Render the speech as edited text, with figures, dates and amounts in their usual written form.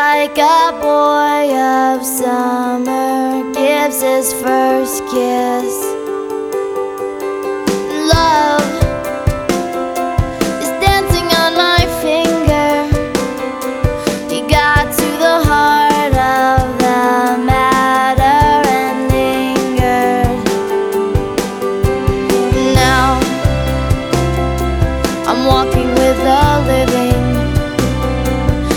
like a boy of summer gives his first kiss.